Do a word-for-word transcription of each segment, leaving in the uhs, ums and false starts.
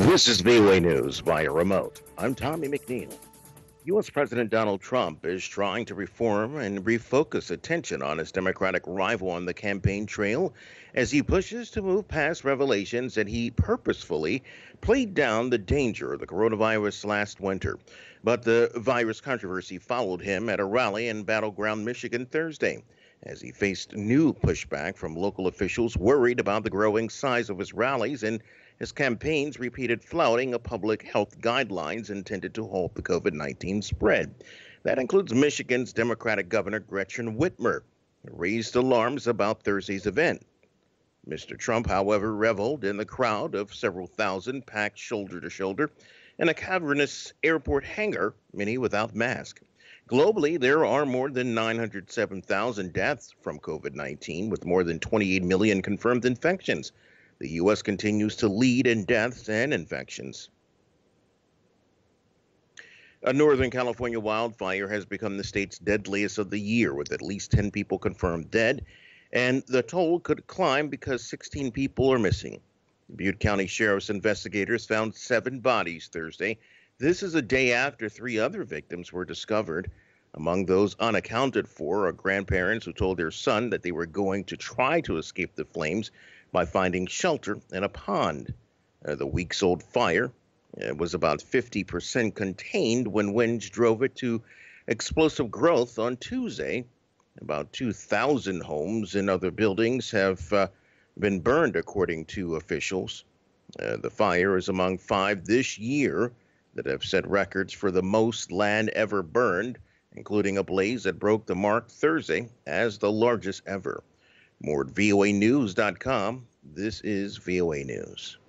This is V O A News via remote. I'm Tommy McNeil. U S. President Donald Trump is trying to reform and refocus attention on his Democratic rival on the campaign trail as he pushes to move past revelations that he purposefully played down the danger of the coronavirus last winter. But the virus controversy followed him at a rally in battleground Michigan Thursday, as he faced new pushback from local officials worried about the growing size of his rallies and his campaign's repeated flouting of public health guidelines intended to halt the COVID nineteen spread. That includes Michigan's Democratic Governor Gretchen Whitmer, who raised alarms about Thursday's event. Mister Trump, however, reveled in the crowd of several thousand packed shoulder to shoulder in a cavernous airport hangar, many without masks. Globally, there are more than nine hundred seven thousand deaths from COVID nineteen, with more than twenty-eight million confirmed infections. The U S continues to lead in deaths and infections. A Northern California wildfire has become the state's deadliest of the year, with at least ten people confirmed dead, and the toll could climb because sixteen people are missing. Butte County Sheriff's investigators found seven bodies Thursday. This is a day after three other victims were discovered. Among those unaccounted for are grandparents who told their son that they were going to try to escape the flames by finding shelter in a pond. Uh, the weeks-old fire uh, was about fifty percent contained when winds drove it to explosive growth on Tuesday. About two thousand homes and other buildings have uh, been burned, according to officials. Uh, the fire is among five this year that have set records for the most land ever burned, including a blaze that broke the mark Thursday as the largest ever. More at V O A news dot com. This is V O A News.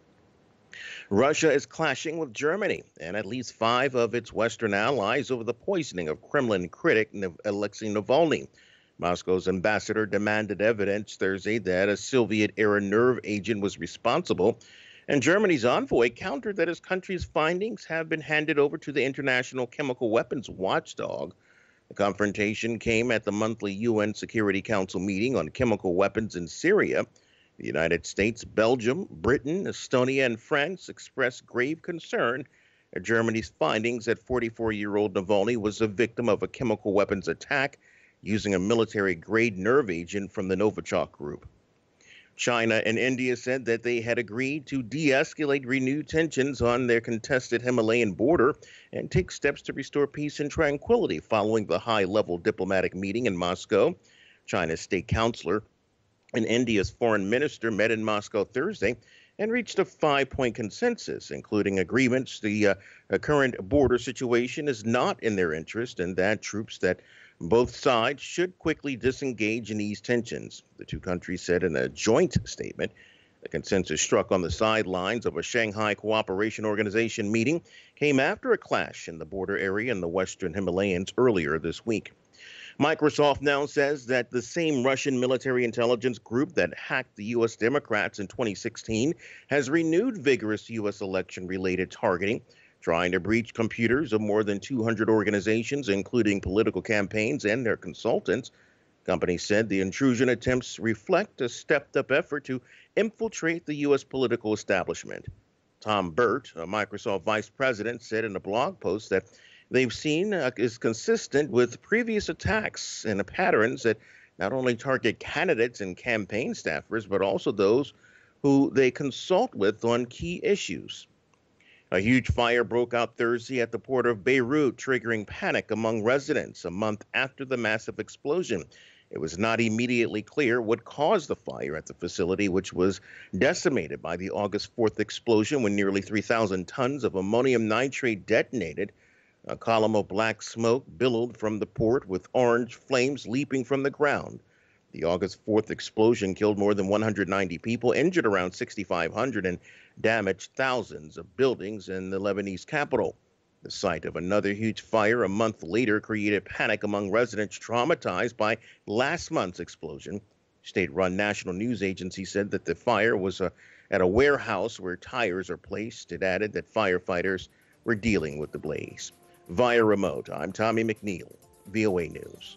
Russia is clashing with Germany and at least five of its Western allies over the poisoning of Kremlin critic Alexei Navalny. Moscow's ambassador demanded evidence Thursday that a Soviet-era nerve agent was responsible, and Germany's envoy countered that his country's findings have been handed over to the International Chemical Weapons Watchdog. The confrontation came at the monthly U N Security Council meeting on chemical weapons in Syria. The United States, Belgium, Britain, Estonia, and France expressed grave concern at Germany's findings that forty-four-year-old Navalny was a victim of a chemical weapons attack using a military-grade nerve agent from the Novichok group. China and India said that they had agreed to de-escalate renewed tensions on their contested Himalayan border and take steps to restore peace and tranquility following the high-level diplomatic meeting in Moscow. China's state counselor and India's foreign minister met in Moscow Thursday and reached a five-point consensus, including agreements the uh, current border situation is not in their interest and that troops that both sides should quickly disengage and ease tensions, the two countries said in a joint statement. The consensus struck on the sidelines of a Shanghai Cooperation Organization meeting came after a clash in the border area in the Western Himalayas earlier this week. Microsoft now says that the same Russian military intelligence group that hacked the U S Democrats in twenty sixteen has renewed vigorous U S election-related targeting, trying to breach computers of more than two hundred organizations, including political campaigns and their consultants. Companies said the intrusion attempts reflect a stepped-up effort to infiltrate the U S political establishment. Tom Burt, a Microsoft vice president, said in a blog post that they've seen uh, is consistent with previous attacks and patterns that not only target candidates and campaign staffers, but also those who they consult with on key issues. A huge fire broke out Thursday at the port of Beirut, triggering panic among residents a month after the massive explosion. It was not immediately clear what caused the fire at the facility, which was decimated by the August fourth explosion when nearly three thousand tons of ammonium nitrate detonated. A column of black smoke billowed from the port, with orange flames leaping from the ground. The August fourth explosion killed more than one hundred ninety people, injured around sixty-five hundred, and damaged thousands of buildings in the Lebanese capital. The sight of another huge fire a month later created panic among residents traumatized by last month's explosion. State-run national news agency said that the fire was uh, at a warehouse where tires are placed. It added that firefighters were dealing with the blaze. Via remote, I'm Tommy McNeil, V O A News.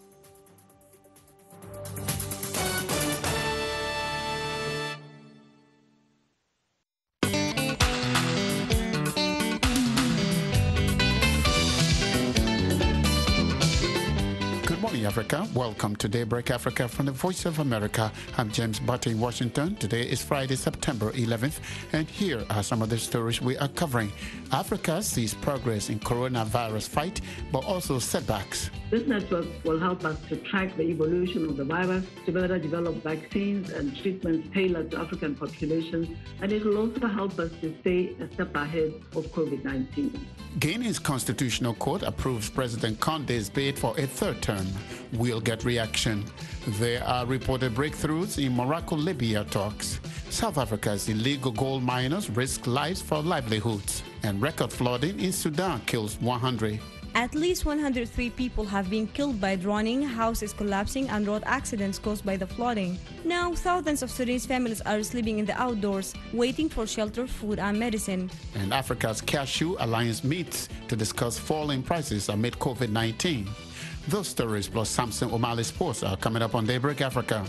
Africa. Welcome to Daybreak Africa from the Voice of America. I'm James Butte in Washington. Today is Friday, September eleventh, and here are some of the stories we are covering. Africa sees progress in coronavirus fight, but also setbacks. This network will help us to track the evolution of the virus, to better develop vaccines and treatments tailored to African populations, and it will also help us to stay a step ahead of COVID nineteen. Guinea's Constitutional Court approves President Condé's bid for a third term. We'll get reaction. There are reported breakthroughs in Morocco-Libya talks. South Africa's illegal gold miners risk lives for livelihoods. And record flooding in Sudan kills one hundred. At least one hundred three people have been killed by drowning, houses collapsing, and road accidents caused by the flooding. Now, thousands of Sudanese families are sleeping in the outdoors, waiting for shelter, food, and medicine. And Africa's Cashew Alliance meets to discuss falling prices amid COVID nineteen. Those stories plus Samson O'Malley Sports are coming up on Daybreak Africa.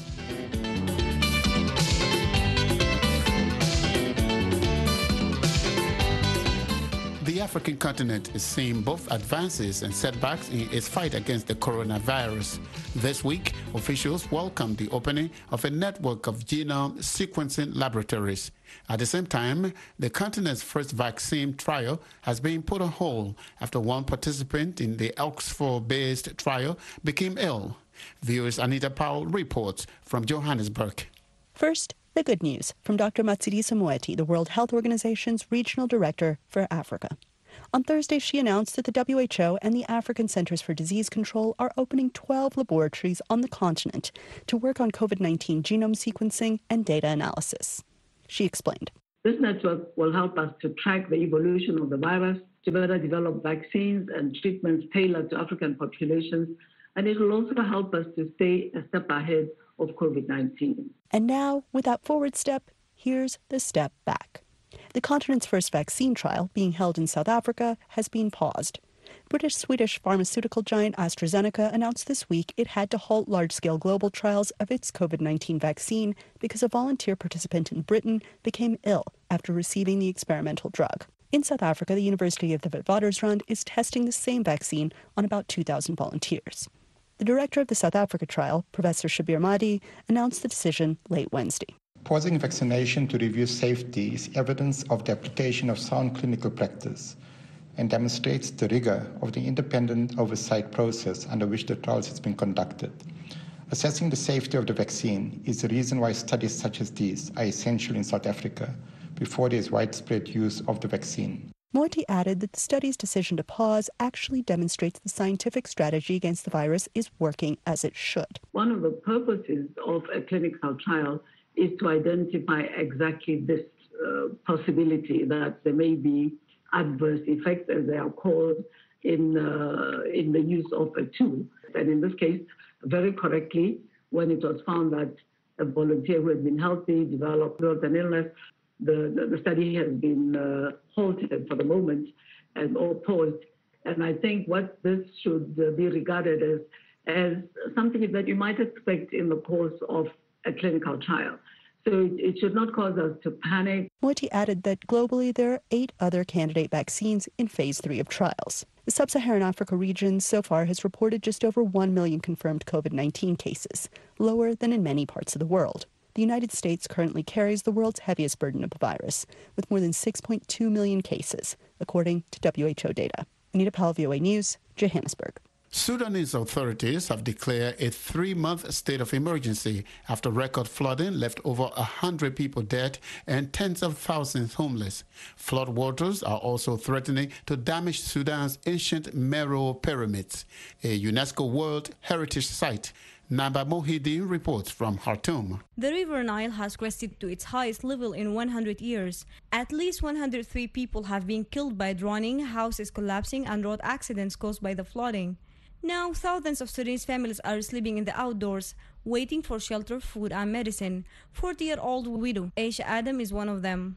The African continent is seeing both advances and setbacks in its fight against the coronavirus. This week, officials welcomed the opening of a network of genome sequencing laboratories. At the same time, the continent's first vaccine trial has been put on hold after one participant in the Oxford-based trial became ill. V O's Anita Powell reports from Johannesburg. First, the good news from Doctor Matshidiso Moeti, the World Health Organization's Regional Director for Africa. On Thursday, she announced that the W H O and the African Centers for Disease Control are opening twelve laboratories on the continent to work on COVID nineteen genome sequencing and data analysis. She explained. This network will help us to track the evolution of the virus, to better develop vaccines and treatments tailored to African populations, and it will also help us to stay a step ahead of COVID nineteen. And now, with that forward step, here's the step back. The continent's first vaccine trial, being held in South Africa, has been paused. British-Swedish pharmaceutical giant AstraZeneca announced this week it had to halt large-scale global trials of its COVID nineteen vaccine because a volunteer participant in Britain became ill after receiving the experimental drug. In South Africa, the University of the Witwatersrand is testing the same vaccine on about two thousand volunteers. The director of the South Africa trial, Professor Shabir Mahdi, announced the decision late Wednesday. Pausing vaccination to review safety is evidence of the application of sound clinical practice and demonstrates the rigor of the independent oversight process under which the trials has been conducted. Assessing the safety of the vaccine is the reason why studies such as these are essential in South Africa before there is widespread use of the vaccine. Moeti added that the study's decision to pause actually demonstrates the scientific strategy against the virus is working as it should. One of the purposes of a clinical trial is to identify exactly this uh, possibility that there may be adverse effects, as they are called, in, uh, in the use of a tool. And in this case, very correctly, when it was found that a volunteer who had been healthy developed an illness, the, the, the study has been uh, halted for the moment and or paused. And I think what this should uh, be regarded as, as something that you might expect in the course of a clinical trial. So it should not cause us to panic. Moeti added that globally there are eight other candidate vaccines in phase three of trials. The sub-Saharan Africa region so far has reported just over one million confirmed COVID nineteen cases, lower than in many parts of the world. The United States currently carries the world's heaviest burden of the virus, with more than six point two million cases, according to W H O data. Anita Powell, V O A News, Johannesburg. Sudanese authorities have declared a three-month state of emergency after record flooding left over one hundred people dead and tens of thousands homeless. Floodwaters are also threatening to damage Sudan's ancient Meroe pyramids, a UNESCO World Heritage Site. Naba Mohideen reports from Khartoum. The River Nile has crested to its highest level in one hundred years. At least one hundred three people have been killed by drowning, houses collapsing, and road accidents caused by the flooding. Now, thousands of Sudanese families are sleeping in the outdoors, waiting for shelter, food, and medicine. forty-year-old widow Aisha Adam is one of them.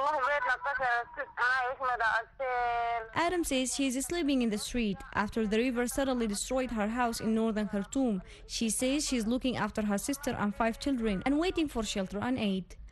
Adam says she is sleeping in the street after the river suddenly destroyed her house in northern Khartoum. She says she is looking after her sister and five children and waiting for shelter and aid.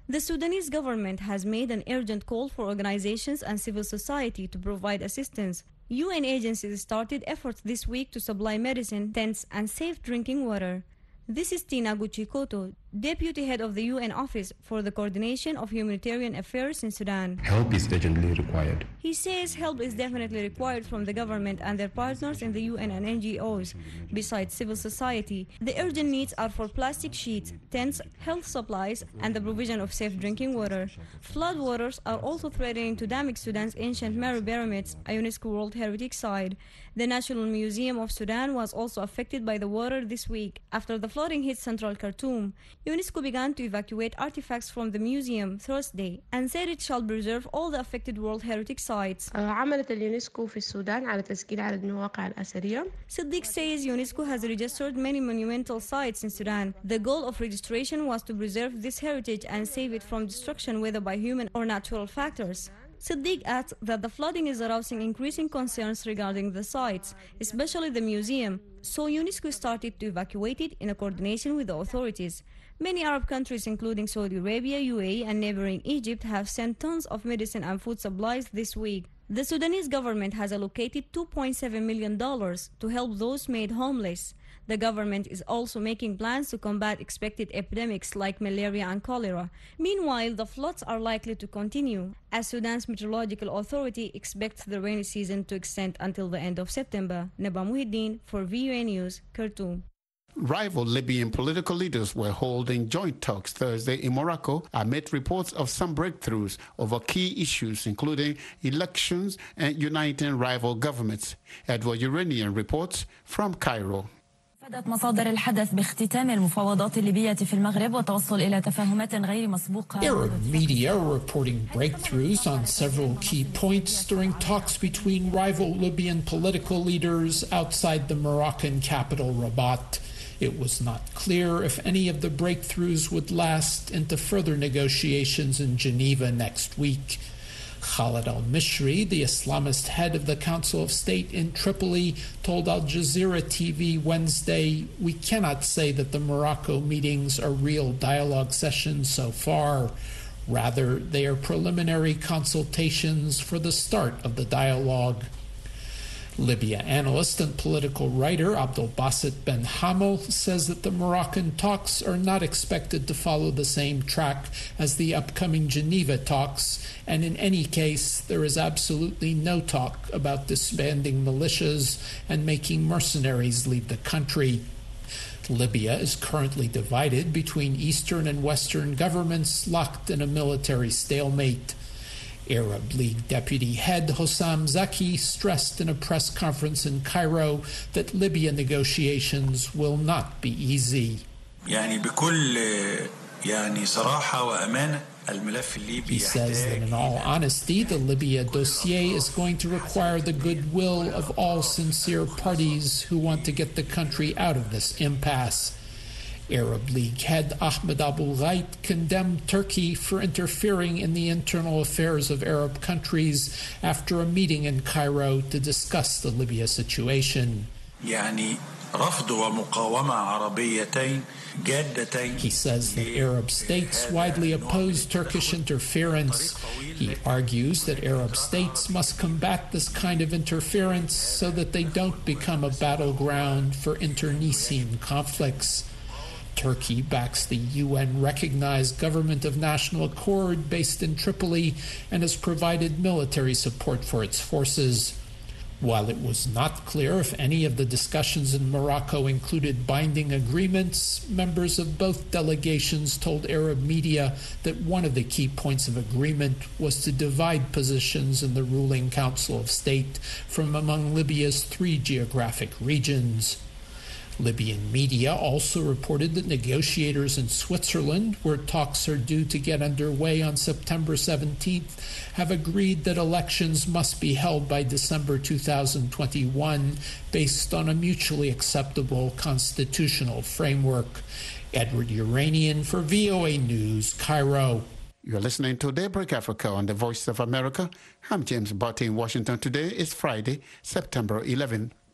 The Sudanese government has made an urgent call for organizations and civil society to provide assistance. U N agencies started efforts this week to supply medicine, tents, and safe drinking water. This is Tina Guchikoto, Deputy Head of the U N Office for the Coordination of Humanitarian Affairs in Sudan. Help is urgently required. He says help is definitely required from the government and their partners in the U N and N G Os. Besides civil society, the urgent needs are for plastic sheets, tents, health supplies, and the provision of safe drinking water. Flood waters are also threatening to damage Sudan's ancient Meru pyramids, a UNESCO World Heritage Site. The National Museum of Sudan was also affected by the water this week after the flooding hit central Khartoum. UNESCO began to evacuate artifacts from the museum Thursday and said it shall preserve all the affected World Heritage Sites. عملت اليونسكو في السودان على تسجيل عدد من المواقع الأثرية. Siddiq says UNESCO has registered many monumental sites in Sudan. The goal of registration was to preserve this heritage and save it from destruction, whether by human or natural factors. Siddiq adds that the flooding is arousing increasing concerns regarding the sites, especially the museum, so UNESCO started to evacuate it in a coordination with the authorities. Many Arab countries, including Saudi Arabia, U A E, and neighboring Egypt, have sent tons of medicine and food supplies this week. The Sudanese government has allocated two point seven million dollars to help those made homeless. The government is also making plans to combat expected epidemics like malaria and cholera. Meanwhile, the floods are likely to continue, as Sudan's Meteorological Authority expects the rainy season to extend until the end of September. Neba Muhiddin for V U N News, Khartoum. Rival Libyan political leaders were holding joint talks Thursday in Morocco amid reports of some breakthroughs over key issues, including elections and uniting rival governments. Edward Uranian reports from Cairo. أفادت مصادر الحدث باختتام المفاوضات الليبية في المغرب والتوصل إلى تفاهمات غير مسبوقة. Arab media are reporting breakthroughs on several key points during talks between rival Libyan political leaders outside the Moroccan capital Rabat. It was not clear if any of the breakthroughs would last into further negotiations in Geneva next week. Khalid al-Mishri, the Islamist head of the Council of State in Tripoli, told Al Jazeera T V Wednesday, "We cannot say that the Morocco meetings are real dialogue sessions so far. Rather, they are preliminary consultations for the start of the dialogue." Libya analyst and political writer Abdel Basit Ben Hamel says that the Moroccan talks are not expected to follow the same track as the upcoming Geneva talks, and in any case, there is absolutely no talk about disbanding militias and making mercenaries leave the country. Libya is currently divided between Eastern and Western governments locked in a military stalemate. Arab League deputy head Hossam Zaki stressed in a press conference in Cairo that Libya negotiations will not be easy. He says that in all honesty, the Libya dossier is going to require the goodwill of all sincere parties who want to get the country out of this impasse. Arab League head Ahmed Abul Ghait condemned Turkey for interfering in the internal affairs of Arab countries after a meeting in Cairo to discuss the Libya situation. He says that Arab states widely oppose Turkish interference. He argues that Arab states must combat this kind of interference so that they don't become a battleground for internecine conflicts. Turkey backs the U N-recognized Government of National Accord based in Tripoli and has provided military support for its forces. While it was not clear if any of the discussions in Morocco included binding agreements, members of both delegations told Arab media that one of the key points of agreement was to divide positions in the ruling Council of State from among Libya's three geographic regions. Libyan media also reported that negotiators in Switzerland, where talks are due to get underway on September seventeenth, have agreed that elections must be held by December two thousand twenty-one based on a mutually acceptable constitutional framework. Edward Uranian for V O A News, Cairo. You're listening to Daybreak Africa on the Voice of America. I'm James Barty in Washington. Today is Friday, September eleventh.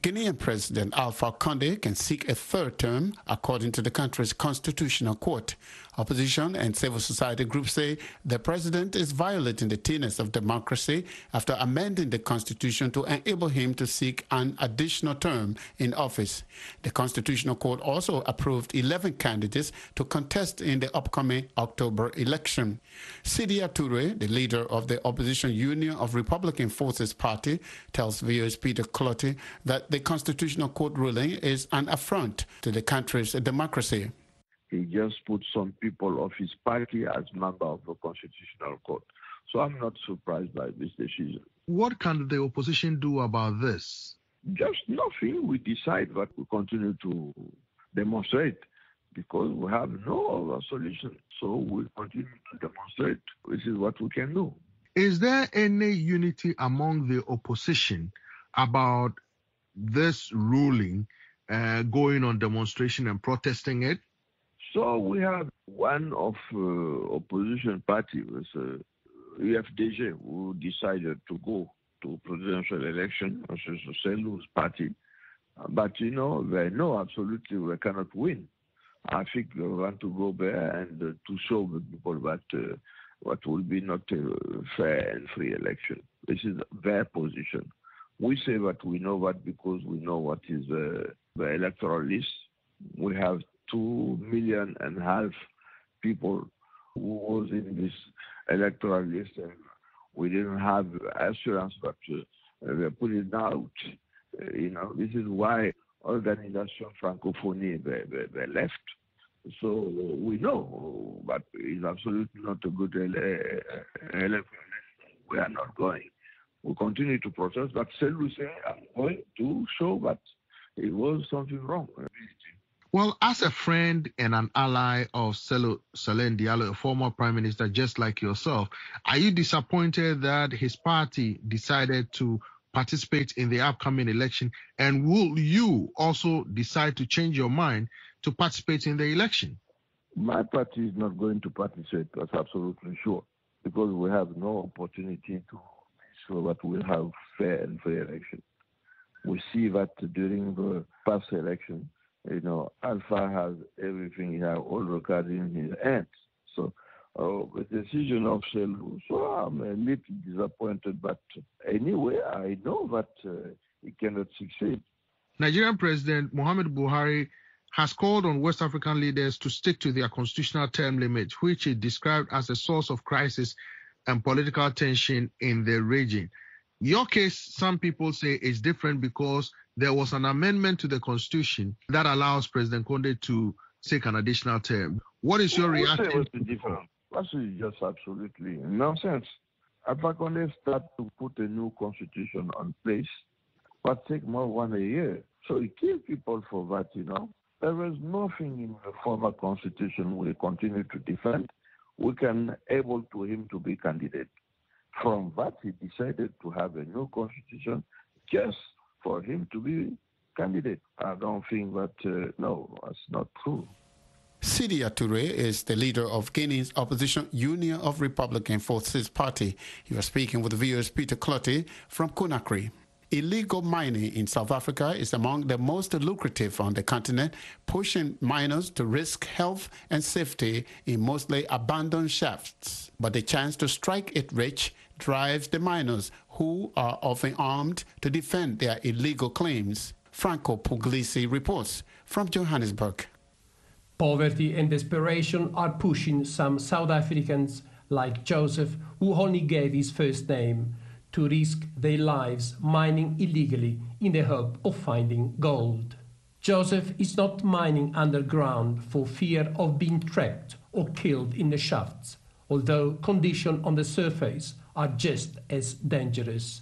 Guinean President Alpha Condé can seek a third term, according to the country's constitutional court. Opposition and civil society groups say the president is violating the tenets of democracy after amending the constitution to enable him to seek an additional term in office. The constitutional court also approved eleven candidates to contest in the upcoming October election. Sidia Toure, the leader of the opposition Union of Republican Forces Party, tells V O A's Peter Clotty that the constitutional court ruling is an affront to the country's democracy. He just put some people of his party as members of the Constitutional Court. So I'm not surprised by this decision. What can the opposition do about this? Just nothing. We decide that we continue to demonstrate because we have no other solution. So we continue to demonstrate. This is what we can do. Is there any unity among the opposition about this ruling, uh, going on demonstration and protesting it? So we have one of uh, opposition party, was uh, U F D G, who decided to go to presidential election, which is the Sellou's party. Uh, but, you know, they know absolutely we cannot win. I think they want to go there and uh, to show the people that uh, what will be not a fair and free election. This is their position. We say that we know that because we know what is uh, the electoral list. We have two million and a half people who was in this electoral list, and we didn't have assurance that uh, they put it out. Uh, you know, this is why Organisation Francophonie they, they, they left. So we know, but it's absolutely not a good election. We are not going. We continue to protest, but Sellou say I'm going to show that it was something wrong. Well, as a friend and an ally of Sellou Salin Diallo, a former prime minister just like yourself, are you disappointed that his party decided to participate in the upcoming election? And will you also decide to change your mind to participate in the election? My party is not going to participate, that's absolutely sure, because we have no opportunity to ensure that we'll have fair and free election. We see that during the past election, you know, Alpha has everything, he has all the cards in his hands. So uh, the decision of Sellou, so I'm a little disappointed, but anyway, I know that uh, he cannot succeed. Nigerian President Muhammadu Buhari has called on West African leaders to stick to their constitutional term limit, which he described as a source of crisis and political tension in the region. Your case, some people say, is different because there was an amendment to the constitution that allows President Condé to take an additional term. What is your well, reaction? What's the difference? That's just absolutely nonsense. Alpha Condé started to put a new constitution on place, but take more than a year. So he killed people for that, you know. There is nothing in the former constitution we continue to defend. We can able to him to be candidate. From that, he decided to have a new constitution just for him to be candidate. I don't think that, uh, no, that's not true. Sidia Toure is the leader of Guinea's opposition Union of Republican Forces Party. He was speaking with V O A's Peter Clotty from Conakry. Illegal mining in South Africa is among the most lucrative on the continent, pushing miners to risk health and safety in mostly abandoned shafts. But the chance to strike it rich drives the miners, who are often armed, to defend their illegal claims. Franco Puglisi reports from Johannesburg. Poverty and desperation are pushing some South Africans like Joseph, who only gave his first name, to risk their lives mining illegally in the hope of finding gold. Joseph is not mining underground for fear of being trapped or killed in the shafts, although conditions on the surface are just as dangerous.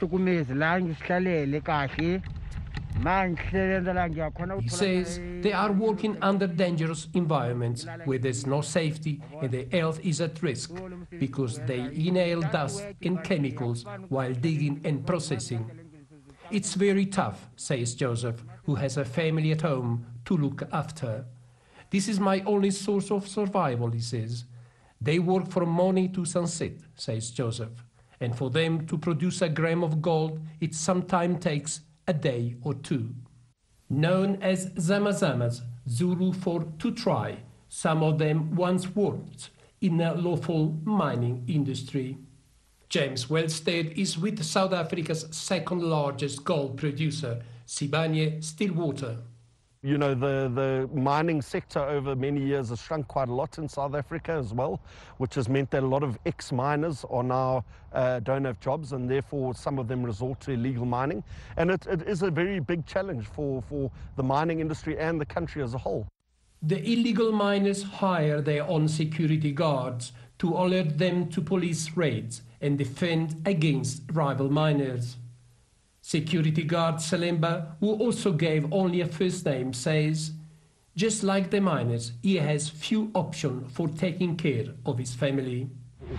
He says they are working under dangerous environments where there's no safety and their health is at risk because they inhale dust and chemicals while digging and processing. It's very tough, says Joseph, who has a family at home to look after. This is my only source of survival, he says. They work from morning to sunset, says Joseph, and for them to produce a gram of gold, it sometimes takes a day or two. Known as Zamazamas, Zulu for to try, some of them once worked in the lawful mining industry. James Wellstead is with South Africa's second largest gold producer, Sibanye-Stillwater. You know, the, the mining sector over many years has shrunk quite a lot in South Africa as well, which has meant that a lot of ex-miners are now uh, don't have jobs, and therefore some of them resort to illegal mining. And it, it is a very big challenge for, for the mining industry and the country as a whole. The illegal miners hire their own security guards to alert them to police raids and defend against rival miners. Security guard Selemba, who also gave only a first name, says, just like the miners, he has few options for taking care of his family.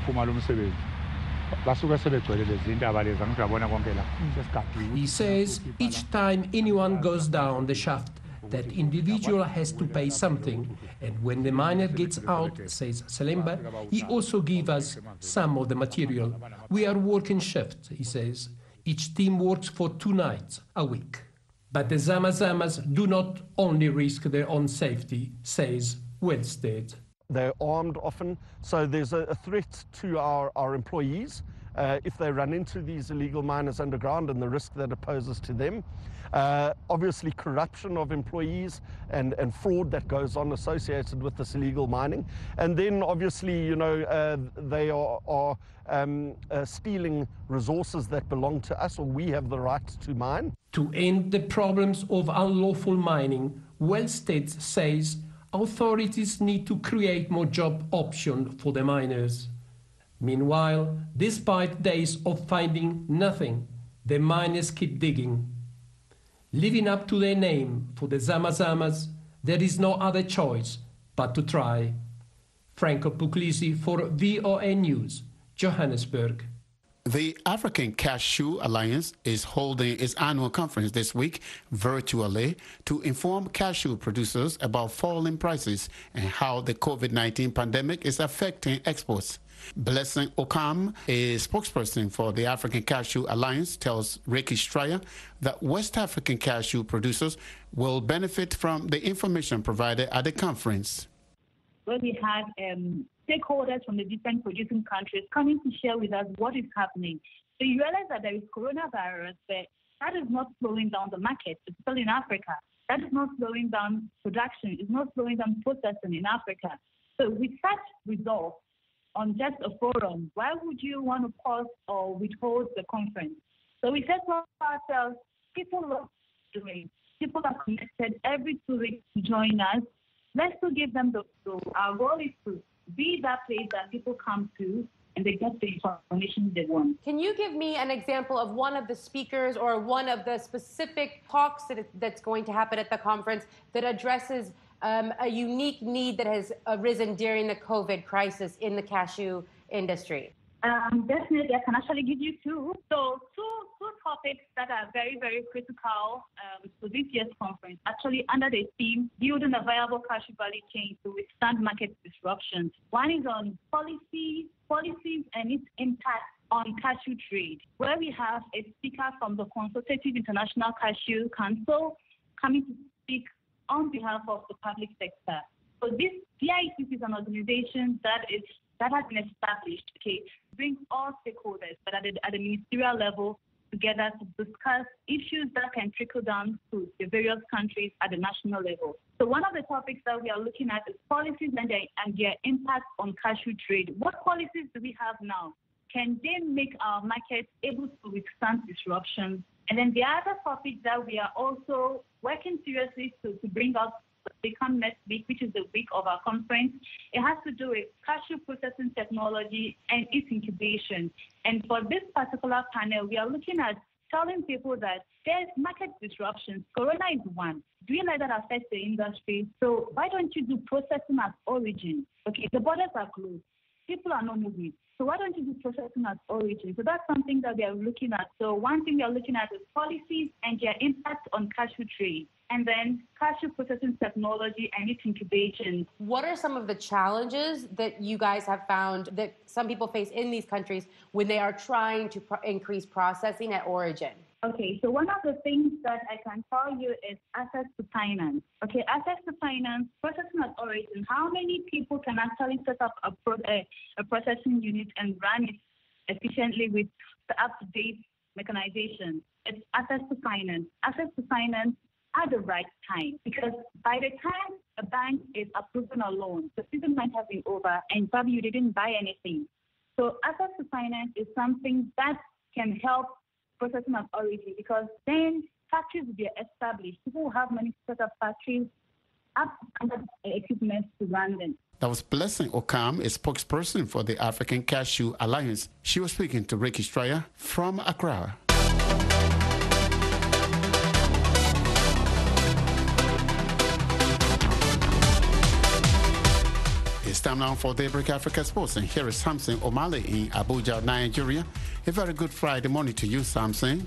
He says each time anyone goes down the shaft, that individual has to pay something, and when the miner gets out, says Selemba, he also gives us some of the material. We are working shift, he says. Each team works for two nights a week. But the Zamazamas do not only risk their own safety, says Wellstead. They're armed often, so there's a, a threat to our, our employees uh, if they run into these illegal miners underground and the risk that it poses to them. Uh, obviously corruption of employees and, and fraud that goes on associated with this illegal mining. And then obviously, you know, uh, they are, are um, uh, stealing resources that belong to us, or we have the right to mine. To end the problems of unlawful mining, Wellstead says authorities need to create more job options for the miners. Meanwhile, despite days of finding nothing, the miners keep digging. Living up to their name, for the Zamazamas, there is no other choice but to try. Franco Puglisi for V O A News, Johannesburg. The African Cashew Alliance is holding its annual conference this week virtually to inform cashew producers about falling prices and how the COVID nineteen pandemic is affecting exports. Blessing Okam, a spokesperson for the African Cashew Alliance, tells Ricky Stryer that West African cashew producers will benefit from the information provided at the conference. Where we had um, stakeholders from the different producing countries coming to share with us what is happening. So you realize that there is coronavirus, but that is not slowing down the market, especially in Africa. That is not slowing down production. It's not slowing down processing in Africa. So with such resolve, on just a forum, why would you want to pause or withhold the conference? So we said to ourselves, people love doing. People are connected every two weeks to join us. Let's still give them the flow. Our goal is to be that place that people come to and they get the information they want. Can you give me an example of one of the speakers or one of the specific talks that that's going to happen at the conference that addresses Um, a unique need that has arisen during the COVID crisis in the cashew industry? Um, definitely, I can actually give you two. So two, two topics that are very, very critical um, to this year's conference, actually under the theme, building a viable cashew value chain to withstand market disruptions. One is on policy, policies and its impact on cashew trade, where we have a speaker from the Consultative International Cashew Council coming to speak on behalf of the public sector. So this D I C C is an organization that is that has been established, okay, brings all stakeholders, but at the, at the ministerial level together to discuss issues that can trickle down to the various countries at the national level. So one of the topics that we are looking at is policies and their, and their impact on cashew trade. What policies do we have now? Can they make our markets able to withstand disruptions? And then the other topic that we are also working seriously to, to bring out become next week, which is the week of our conference, it has to do with cashew processing technology and its incubation. And for this particular panel, we are looking at telling people that there's market disruptions. Corona is one. Do you know that affects the industry? So why don't you do processing at origin? Okay, the borders are closed. People are not moving. So why don't you do processing at origin? So that's something that we are looking at. So one thing we are looking at is policies and their impact on cashew trade, and then cashew processing technology and its incubation. What are some of the challenges that you guys have found that some people face in these countries when they are trying to pro- increase processing at origin? Okay, so one of the things that I can tell you is access to finance. Okay, access to finance, processing authority, how many people can actually set up a, pro- a, a processing unit and run it efficiently with the up-to-date mechanization? It's access to finance. Access to finance at the right time, because by the time a bank is approving a loan, the season might have been over and probably you didn't buy anything. So access to finance is something that can help processing authority, because then factories will be established. People will have money to set up factories, up under equipment to run them. That was Blessing Okam, a spokesperson for the African Cashew Alliance. She was speaking to Ricky Stryer from Accra. It's time now for Daybreak Africa Sports, and here is Samson O'Malley in Abuja, Nigeria. A very good Friday morning to you, Samson.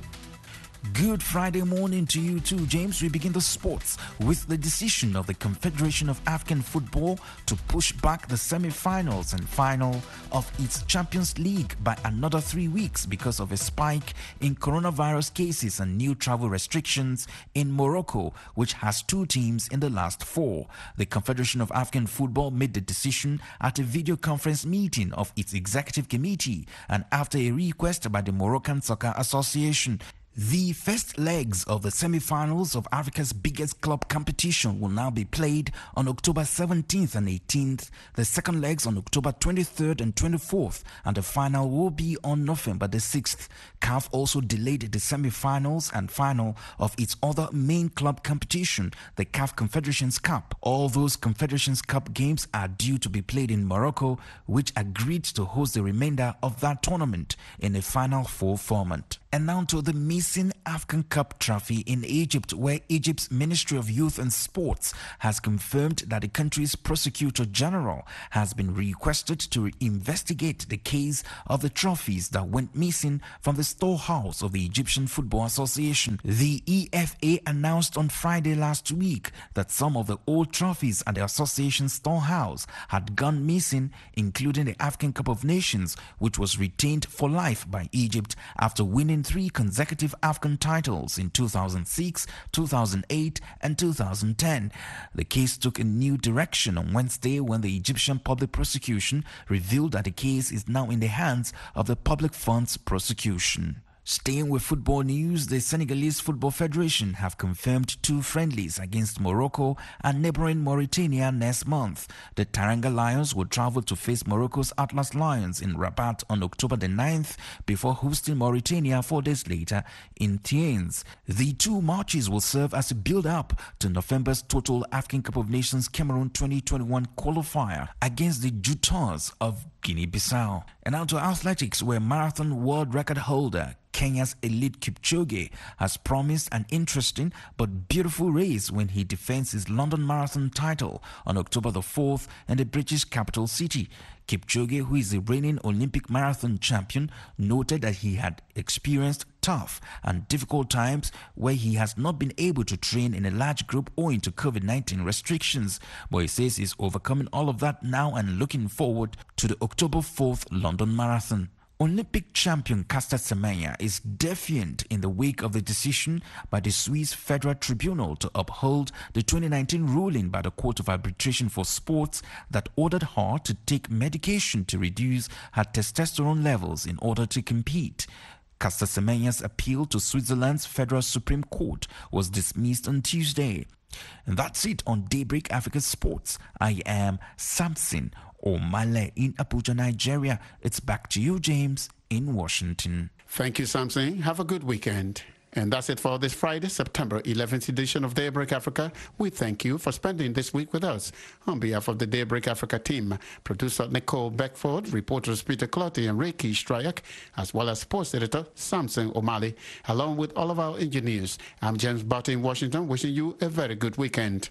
Good Friday morning to you too, James. We begin the sports with the decision of the Confederation of African Football to push back the semi-finals and final of its Champions League by another three weeks because of a spike in coronavirus cases and new travel restrictions in Morocco, which has two teams in the last four. The Confederation of African Football made the decision at a video conference meeting of its executive committee and after a request by the Moroccan Soccer Association. The first legs of the semi-finals of Africa's biggest club competition will now be played on October seventeenth and eighteenth, the second legs on October twenty-third and twenty-fourth, and the final will be on November the sixth. C A F also delayed the semi-finals and final of its other main club competition, the C A F Confederations Cup. All those Confederations Cup games are due to be played in Morocco, which agreed to host the remainder of that tournament in a Final Four format. And now to the missing African Cup trophy in Egypt, where Egypt's Ministry of Youth and Sports has confirmed that the country's Prosecutor General has been requested to investigate the case of the trophies that went missing from the storehouse of the Egyptian Football Association. The E F A announced on Friday last week that some of the old trophies at the association's storehouse had gone missing, including the African Cup of Nations, which was retained for life by Egypt after winning three consecutive African titles in two thousand six, two thousand eight, and two thousand ten. The case took a new direction on Wednesday when the Egyptian Public Prosecution revealed that the case is now in the hands of the Public Funds Prosecution. Staying with football news, the Senegalese Football Federation have confirmed two friendlies against Morocco and neighboring Mauritania next month. The Taranga Lions will travel to face Morocco's Atlas Lions in Rabat on October the ninth before hosting Mauritania four days later in Thiès. The two matches will serve as a build-up to November's Total African Cup of Nations Cameroon twenty twenty-one qualifier against the Jutons of Guinea-Bissau. And now to athletics, where marathon world record holder Kenya's Eliud Kipchoge has promised an interesting but beautiful race when he defends his London Marathon title on October the fourth in the British capital city. Kipchoge, who is the reigning Olympic marathon champion, noted that he had experienced tough and difficult times where he has not been able to train in a large group owing to COVID nineteen restrictions, but he says he's overcoming all of that now and looking forward to the October fourth London Marathon. Olympic champion Caster Semenya is defiant in the wake of the decision by the Swiss Federal Tribunal to uphold the twenty nineteen ruling by the Court of Arbitration for Sports that ordered her to take medication to reduce her testosterone levels in order to compete. Caster Semenya's appeal to Switzerland's Federal Supreme Court was dismissed on Tuesday. And that's it on Daybreak Africa Sports. I am Samson O'Malley in Abuja, Nigeria. It's back to you, James, in Washington. Thank you, Samson. Have a good weekend. And that's it for this Friday, September eleventh edition of Daybreak Africa. We thank you for spending this week with us. On behalf of the Daybreak Africa team, producer Nicole Beckford, reporters Peter Clotty and Ricky Stryak, as well as sports editor Samson O'Malley, along with all of our engineers, I'm James Barton in Washington, wishing you a very good weekend.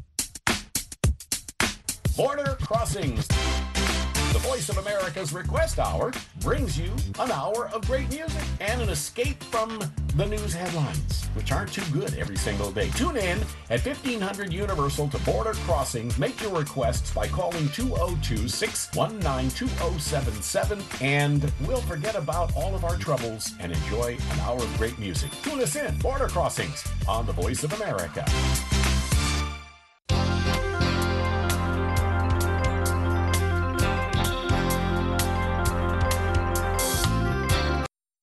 Border Crossings, the Voice of America's Request Hour, brings you an hour of great music and an escape from the news headlines, which aren't too good every single day. Tune in at fifteen hundred Universal to Border Crossings. Make your requests by calling two oh two, six one nine, two oh seven seven, and we'll forget about all of our troubles and enjoy an hour of great music. Tune us in, Border Crossings, on the Voice of America.